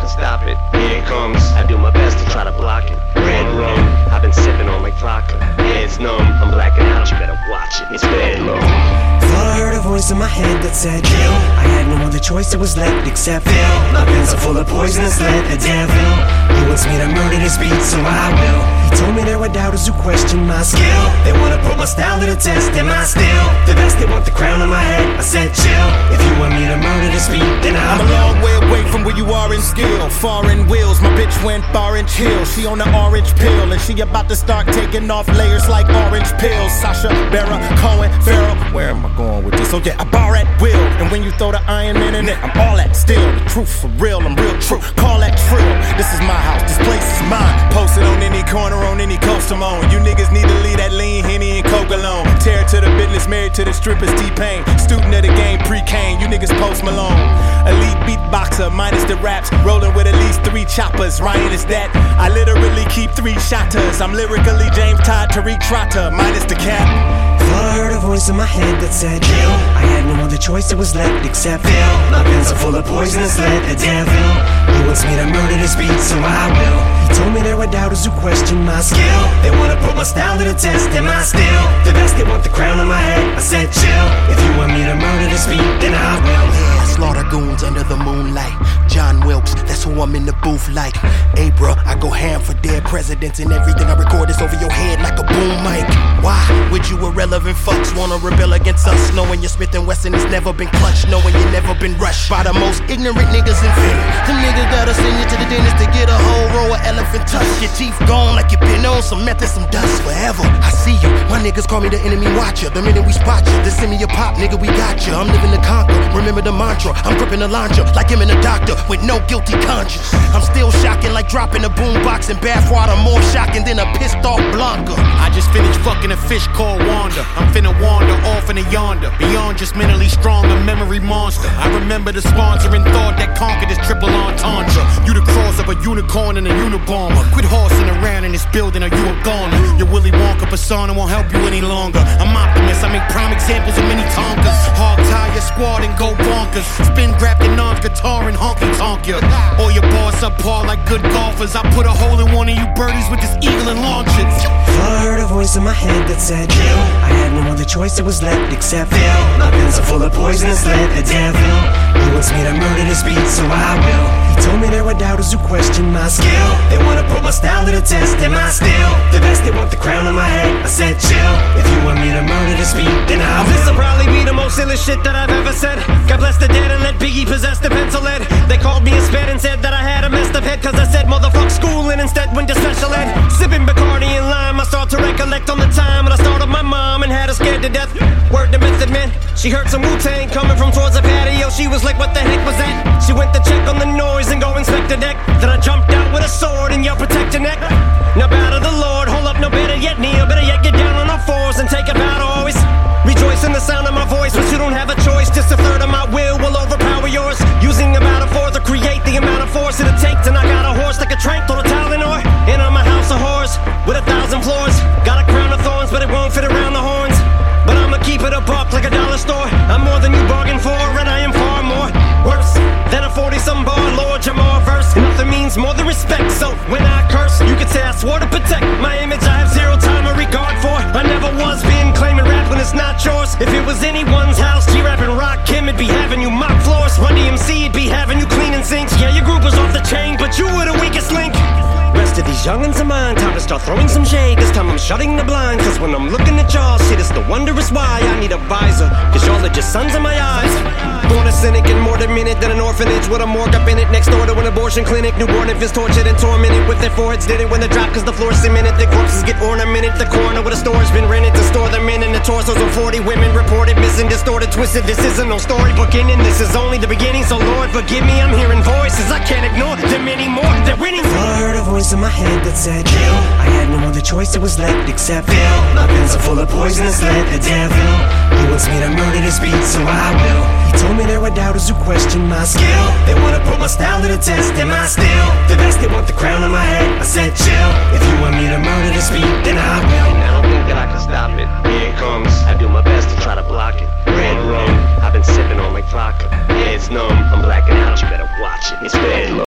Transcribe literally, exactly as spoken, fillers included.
can stop it. Here it comes, I do my best to try to block it. Red rum, I've been sipping on like vodka. Head's numb, I'm blacking out, you better watch it. It's bedlam. Thought I heard a voice in my head that said kill. I had no other choice, it was left except fill. My pens are full of poisonous lead, the devil. He wants me to murder this beat, so I will. He told me there were doubters who question my skill. They wanna put my style to the test, am I still the best? They want the crown on my head, I said chill. If you want me to murder this beat, then I I'm will. a long way away from where you are in skill. Foreign wheels, my bitch went orange hill. She on the orange pill, and she about to start taking off layers like orange pills. Sasha, Barra, Cohen, Farrell, where am I going with this? Oh yeah, I bar at will, and when you throw the Iron Man in it, I'm all that still. The truth for real, I'm real true. Call that trill. This is my house, this place is mine. Posted on any corner, on any coast I'm on. You niggas need to leave that lean Henny and Coke alone. Tear to the business, married to the strippers, T-Pain. Student of the game, pre-Kane. You niggas Post Malone. Elite beatboxer, minus the raps. Rolling with at least three choppers. Ryan is that. I literally keep three shotters. I'm lyrically James Todd, Tariq Trotter, minus the cap. Thought I heard a voice in my head that said kill. I had no other choice, it was left except fill. My pens are full of poisonous lead, the devil. He wants me to murder this beat, so I will. He told me there were doubters who question my skill. They wanna put my style to the test, am I still the best? They want the crown on my head, I said chill. If you want me to murder this beat, then I will. Yeah, slaughter goons under the moonlight. John Wilkes, that's who I'm in the booth like. Hey bruh, I go ham for dead presidents, and everything I record is over your head like a boom mic. Why would you irrelevant fucks wanna rebel against us, knowing your Smith and Wesson has never been clutched, knowing you never been rushed by the most ignorant niggas invented. Them niggas that'll send you to the dentist to get a whole row of elephant tusk. Your teeth gone like you been on some meth and some dust forever. I see you, my niggas call me the enemy watcher. The minute we spot you, they send me a pop, nigga, we got you. I'm living to conquer, remember the mantra. I'm gripping a launcher like him and a doctor with no guilty conscience. I'm still shocking like dropping a boombox in bathwater, more shocking than a pissed off Blanca. I just finished fucking a fish called Wanda. I'm finna wander off into yonder. Beyond just mentally strong, a memory monster. I remember the sponsor and thought that conquered this triple entendre. You the cross of a unicorn and a unibomber. Quit horsing around in this building or you a goner. Your Willy Wonka persona won't help you any longer. I'm optimist, I make prime examples of many Tonkas. Hog tie your squad and go bonkers. Spin grab the non guitar and honky tonk ya. Or your boss up par like good golfers. I put a hole in one of you birdies with this eagle and launch it. Thought I heard a voice in my head that said kill. I had no other choice, it was left except fill. My pens are full of poisonous lead, the devil. He wants me to murder this beat, so I will. He told me there were doubters who question my skill. They wanna put my style to the test, am I still the best? They want the crown on my head, I said chill. If you want me to murder this beat, then I will. This'll probably be the most illest shit that I've ever said. God bless the dead and let Biggie possess the pencil lead. They called me a sped and said that I had a messed up head, cause I said motherfuck school and instead went to special ed. Sipping Bacardi and lime, I start to recollect on the time when I started my mom and had her scared to death. Word to Method Man, she heard some Wu-Tang coming from towards the patio. She was like, what the heck was that? She went to check on the noise and go inspect the deck. Then I jumped out with a sword and yelled, protect your neck. Now bow to the Lord, hold up, no better yet, kneel. Better yet, get down on all fours and take a bow to always rejoice in the sound of my voice, but you don't have a choice. Just a third of my will will overpower yours. Using about a fourth to create the amount of force it'll take to knock out a horse like a trank on a Tylenol. And I'm a house of horrors with a thousand floors. Got a crown of thorns, but it won't fit around the horns. But I'ma keep it a buck like a dollar store. I'm more than you bargained for, and I am far more worse than a forty-some bar Lord Jamar verse. Nothing means more than respect, so when I curse, you could say I swore to protect my image. I have zero time or regard for. I never was being claiming rap when it's not yours. If it was anyone's house, G-Rapping Rock Kim, it'd be having you mop floors. Run D M C, it'd be having you cleaning sinks. Yeah, your group was off the chain, but you were the weakest link. Rest of these youngins of mine, time to start throwing some shade. This time I'm shutting the blind, cause when I'm looking at y'all, shit, it's the wondrous why I need a visor, cause y'all are just sons in my eyes. Born a cynic and more demented than an orphanage with a morgue up in it next door to an abortion clinic. Newborn infants tortured and tormented with their foreheads did it when they drop, cause the floor's cemented. Their corpses get ornamented. The corner where the store's been rented to store them in, and the torsos of forty women reported missing, distorted, twisted. This isn't no storybook ending, this is only the beginning. So Lord forgive me, I'm hearing voices I can't ignore them anymore. They're winning. I heard a voice in my head that said kill. I had no other choice, it was left except fill. My pens are full of poisonous lead, the devil. He wants me to murder this beat, so I will. He told me there were doubters who question my skill. They wanna put my style to the test, am I still the best? They want the crown on my head, I said chill. If you want me to murder this beat, then I will. I don't think that I can stop it. Here it comes, I do my best to try to block it. Red rum, I've been sipping on like vodka.